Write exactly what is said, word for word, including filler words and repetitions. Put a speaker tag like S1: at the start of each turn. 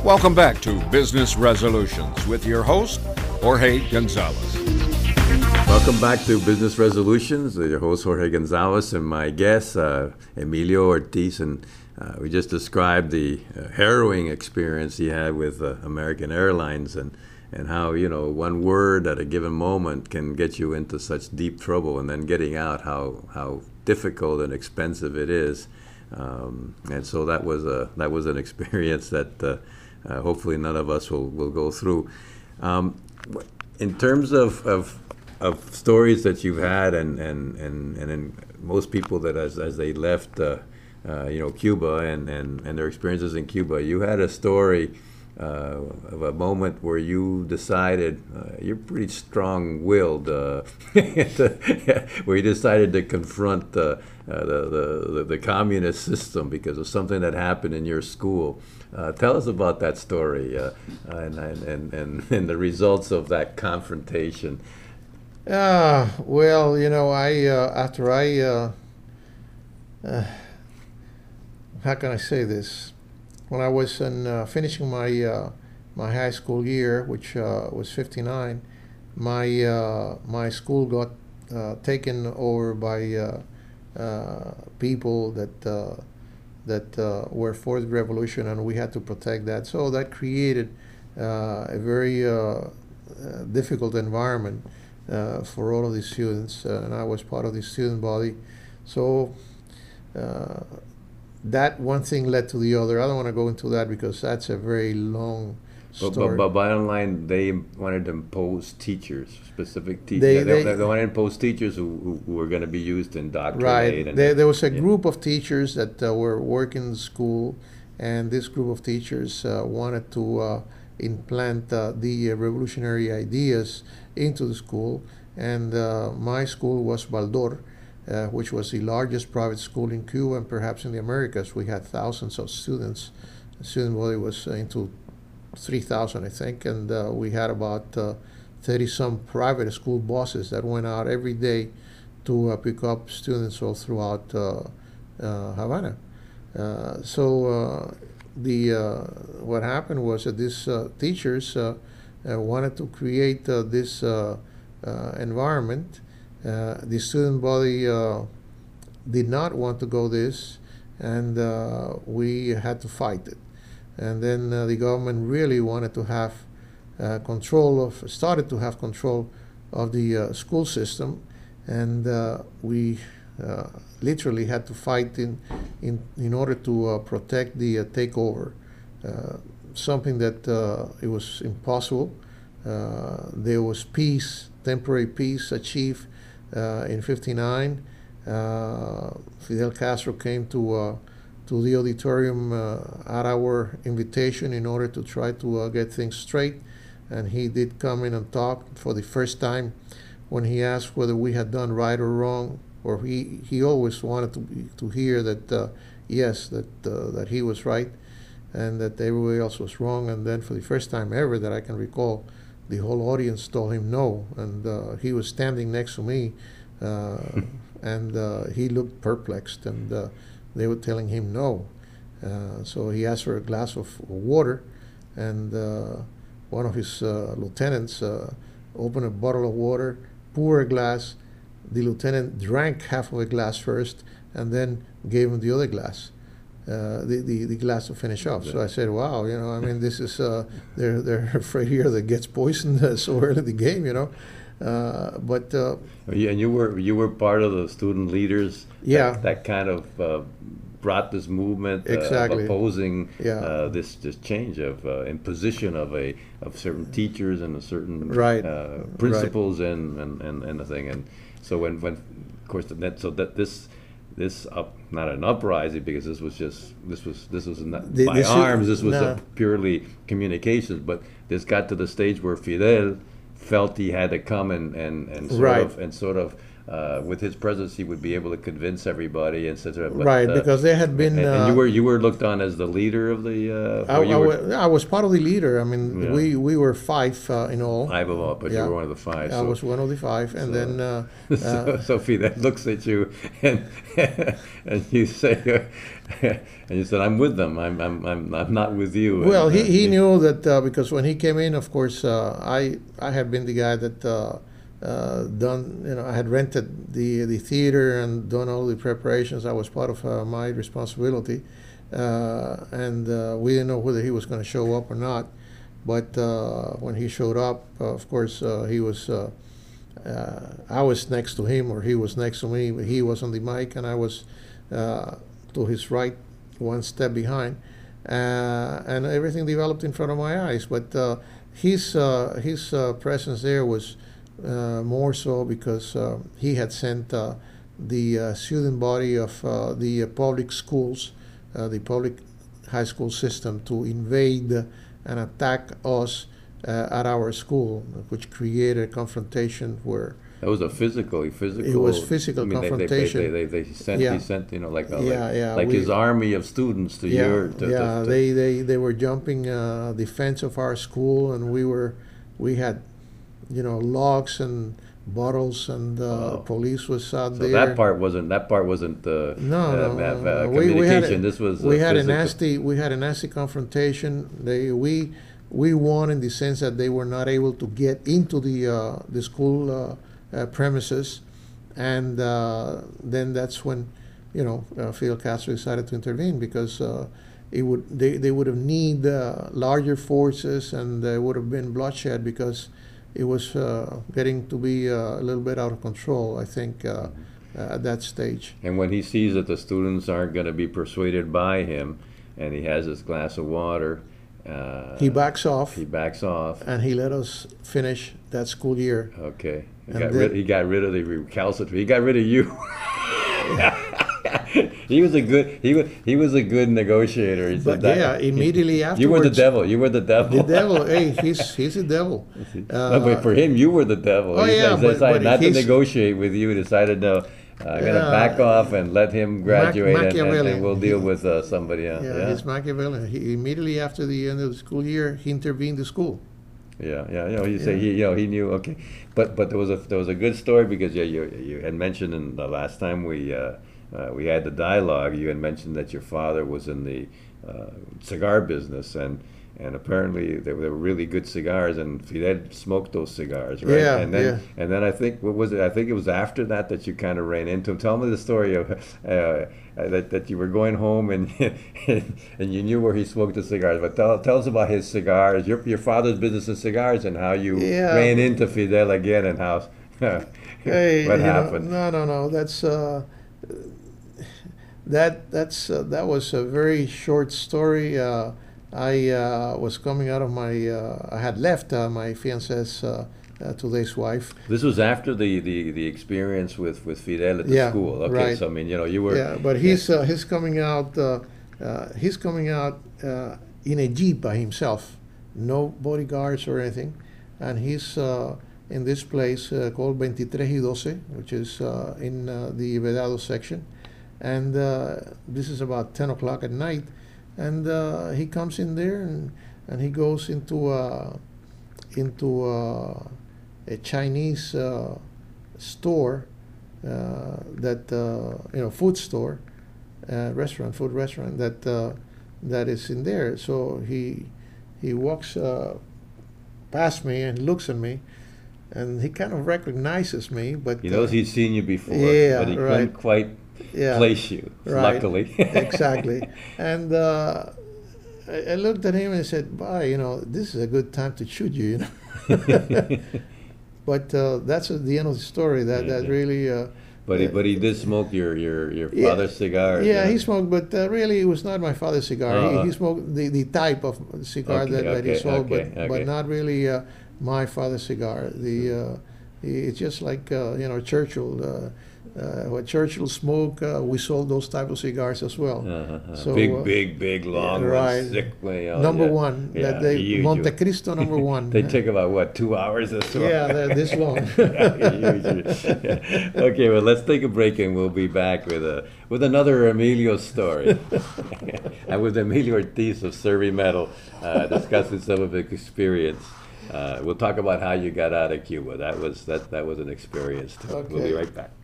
S1: Welcome back to Business Resolutions with your host, Jorge Gonzalez.
S2: Welcome back to Business Resolutions. Your host, Jorge Gonzalez, and my guest, uh, Emilio Ortiz. And uh, we just described the uh, harrowing experience he had with uh, American Airlines, and, and how, you know, one word at a given moment can get you into such deep trouble, and then getting out, how, how difficult and expensive it is. Um, and so that was a that was an experience that uh, uh, hopefully none of us will, will go through. Um, in terms of, of of stories that you've had, and and and and in most people that as as they left, uh, uh, you know, Cuba and, and and their experiences in Cuba, you had a story uh, of a moment where you decided, uh, you're pretty strong-willed, uh, where you decided to confront uh, uh, the, the the communist system because of something that happened in your school. Uh, tell us about that story uh, and, and and and the results of that confrontation.
S3: Uh, well, you know, I uh, after I uh, uh, how can I say this? When I was in, uh, finishing my uh, my high school year, which uh, was fifty-nine, my uh, my school got uh, taken over by uh, uh, people that uh, that uh, were for the revolution, and we had to protect that. So that created uh, a very uh, uh, difficult environment uh, for all of the students, uh, and I was part of the student body. So uh, that one thing led to the other. I don't want to go into that because that's a very long
S2: But,
S3: story.
S2: but, but bottom line, they wanted to impose teachers, specific teachers.
S3: They-
S2: They, they,
S3: they-
S2: they wanted to impose teachers who, who, who were going to be used to indoctrinate.
S3: Right.
S2: And,
S3: There, there was a
S2: yeah.
S3: group of teachers that uh, were working in school, and this group of teachers uh, wanted to uh, implant uh, the uh, revolutionary ideas into the school. And uh, my school was Baldor, uh, which was the largest private school in Cuba and perhaps in the Americas. We had thousands of students. The student body was uh, into three thousand, I think, and uh, we had about uh, thirty some private school buses that went out every day to uh, pick up students all throughout uh, uh, Havana. Uh, so uh, the uh, what happened was that these uh, teachers uh, uh, wanted to create uh, this uh, uh, environment. Uh, the student body uh, did not want to go this, and uh, we had to fight it. And then uh, the government really wanted to have uh, control of, started to have control of the uh, school system, and uh, we uh, literally had to fight in in, in order to uh, protect the uh, takeover. Uh, something that uh, it was impossible. Uh, there was peace, temporary peace achieved uh, in fifty-nine. Uh, Fidel Castro came to uh, to the auditorium uh, at our invitation in order to try to uh, get things straight. And he did come in and talk for the first time when he asked whether we had done right or wrong, or he, he always wanted to be, to hear that, uh, yes, that, uh, that he was right and that everybody else was wrong. And then for the first time ever that I can recall, the whole audience told him no. And uh, he was standing next to me, uh, and uh, he looked perplexed, and uh, they were telling him no. Uh, so he asked for a glass of water, and uh, one of his uh, lieutenants uh, opened a bottle of water, poured a glass. The lieutenant drank half of a glass first, and then gave him the other glass, uh, the, the, the glass to finish off. So I said, wow, you know, I mean, this is, uh, they're, they're afraid here that gets poisoned uh, so early in the game, you know. Uh, but uh,
S2: Yeah, and you were you were part of the student leaders.
S3: Yeah.
S2: that, that kind of uh, brought this movement uh,
S3: Exactly.
S2: of opposing
S3: Yeah.
S2: uh, this this change of uh, imposition of a of certain teachers and a certain
S3: Right.
S2: uh, principles and, and, and, and the thing. And so when when of course that so that this this up not an uprising, because this was just this was this was not
S3: The-
S2: by
S3: this is-
S2: arms. This was
S3: no.
S2: a purely communications, but this got to the stage where Fidel felt he had to come and and, and sort
S3: Right.
S2: of and sort of uh, with his presence, he would be able to convince everybody, et cetera. But,
S3: right,
S2: uh,
S3: because there had been.
S2: and, and you
S3: uh,
S2: were you were looked on as the leader of the. Uh,
S3: I,
S2: or you
S3: I,
S2: were
S3: wa- I was part of the leader. I mean,
S2: Yeah.
S3: we, we were five uh, in all.
S2: five of all, but
S3: Yeah.
S2: you were one of the five.
S3: I
S2: So,
S3: was one of the five, and
S2: so-
S3: then uh,
S2: so
S3: uh,
S2: Sophie that looks at you, and and you say, and you said, "I'm with them. I'm I'm I'm, I'm not with you."
S3: well,
S2: And,
S3: he,
S2: uh,
S3: he knew that uh, because when he came in, of course, uh, I I had been the guy that uh, uh, done you know I had rented the the theater and done all the preparations. I was part of uh, my responsibility, uh, and uh, we didn't know whether he was going to show up or not. But uh, when he showed up, uh, of course, uh, he was. Uh, uh, I was next to him, or he was next to me. But he was on the mic, and I was uh, to his right, one step behind, uh, and everything developed in front of my eyes. But uh, his uh, his uh, presence there was uh, more so because uh, he had sent uh, the uh, student body of uh, the uh, public schools, uh, the public high school system, to invade and attack us uh, at our school, which created a confrontation where
S2: That was a physical, physical.
S3: It was physical
S2: I mean, they- they-
S3: confrontation.
S2: They, they, they, they sent,
S3: Yeah.
S2: he sent, you know, like, a,
S3: Yeah,
S2: like,
S3: yeah,
S2: like
S3: we-
S2: his army of students to
S3: yeah,
S2: your. To,
S3: yeah,
S2: to, to,
S3: they, they, they were jumping uh, the fence of our school, and we were, we had, you know, logs and bottles, and uh,
S2: Wow.
S3: police was out
S2: so
S3: there.
S2: that part wasn't. That part wasn't the
S3: No,
S2: uh,
S3: no,
S2: uh,
S3: no,
S2: uh,
S3: no. We- we had a-
S2: communication. This was.
S3: we
S2: uh,
S3: had a
S2: physical.
S3: nasty, we had a nasty confrontation. They, we, we won in the sense that they were not able to get into the uh, the school uh, uh, premises, and uh, then that's when, you know, uh, Fidel Castro decided to intervene because uh, it would they, they would have need uh, larger forces, and there would have been bloodshed because it was uh, getting to be uh, a little bit out of control, I think, uh, uh, at that stage.
S2: And when he sees that the students aren't going to be persuaded by him, and he has his glass of water, uh,
S3: He backs off,
S2: he backs off.
S3: and he let us finish that school year.
S2: Okay, he
S3: And
S2: got
S3: then-
S2: rid. He got rid of the recalcitrant. He got rid of you. he was a good. He was. He was a good negotiator. He
S3: But
S2: said that-
S3: yeah, immediately afterwards.
S2: You were the devil. You were the devil.
S3: The devil, hey, he's he's a devil.
S2: No, but for him, you were the devil.
S3: oh,
S2: he
S3: yeah,
S2: he
S3: but-
S2: decided
S3: but
S2: not to
S3: he's-
S2: negotiate with you. He decided, no, I'm going to
S3: Yeah.
S2: back off and let him graduate, and, and,
S3: Machiavellian.
S2: and we'll deal with uh, somebody else.
S3: Yeah,
S2: Yeah,
S3: he's Machiavellian. He, immediately after the end of the school year, he intervened the school.
S2: yeah, yeah. You know, you say he, you know, he knew. Okay, but but there was a there was a good story because yeah, you you had mentioned in the last time we uh, uh, we had the dialogue. You had mentioned that your father was in the uh, cigar business, and and apparently they were really good cigars, and Fidel smoked those cigars, right?
S3: Yeah,
S2: and then
S3: yeah.
S2: and then I think what was it? I think it was after that that you kind of ran into him. Tell me the story of uh, that that you were going home and and you knew where he smoked the cigars. But tell tell us about his cigars, your your father's business of cigars, and how you
S3: Yeah.
S2: ran into Fidel again, and how
S3: Hey,
S2: what
S3: you know,
S2: happened.
S3: no, no, no. That's uh, that that's uh, that was a very short story. Uh, I uh, was coming out of my. Uh, I had left uh, my fiance's uh, uh, today's wife.
S2: This was after the, the, the experience with, with Fidel at the
S3: Yeah,
S2: school. Okay,
S3: right.
S2: so I mean, you know, you were
S3: Yeah, but he's uh, he's coming out. Uh, uh, he's coming out uh, in a jeep by himself, no bodyguards or anything, and he's uh, in this place uh, called veintitrés y doce, which is uh, in uh, the Vedado section, and uh, this is about ten o'clock at night, and uh, he comes in there and and he goes into uh, into uh, a Chinese uh, store uh, that uh, you know food store, uh, restaurant, food restaurant that uh, that is in there. So he he walks uh, past me and looks at me, and he kind of recognizes me, but
S2: he knows
S3: uh,
S2: he'd seen you before,
S3: Yeah,
S2: but he
S3: right.
S2: couldn't quite
S3: yeah,
S2: place you.
S3: right.
S2: Luckily,
S3: exactly. And uh, I, I looked at him and said, "Bye, you know, this is a good time to shoot you." You know. But uh, that's at the end of the story. That that
S2: Yeah.
S3: really. Uh,
S2: But he, but he did smoke your your, your
S3: Yeah.
S2: father's cigars.
S3: Yeah,
S2: huh?
S3: he smoked, but uh, really it was not my father's cigar.
S2: Uh-uh.
S3: He, he smoked the, the type of cigar
S2: Okay,
S3: that, that he
S2: okay,
S3: sold,
S2: okay,
S3: but
S2: okay.
S3: but not really uh, my father's cigar. The uh, he- it's just like uh, you know Churchill. Uh, uh, what Churchill smoked, uh, we sold those type of cigars as well.
S2: Uh-huh.
S3: So,
S2: big,
S3: uh,
S2: big, big, long
S3: yeah, right.
S2: ones, thick way. Oh,
S3: number
S2: yeah.
S3: one,
S2: Yeah,
S3: that they
S2: huge.
S3: Monte Cristo number one.
S2: They take about what, two hours or so?
S3: Yeah, they're this long.
S2: Huge. Okay, well, let's take a break and we'll be back with a with another Emilio story. And with Emilio Ortiz of Survey Metal, uh, discussing some of his experience. Uh, we'll talk about how you got out of Cuba. That was that that was an experience too. We'll be
S3: Okay.
S2: right back.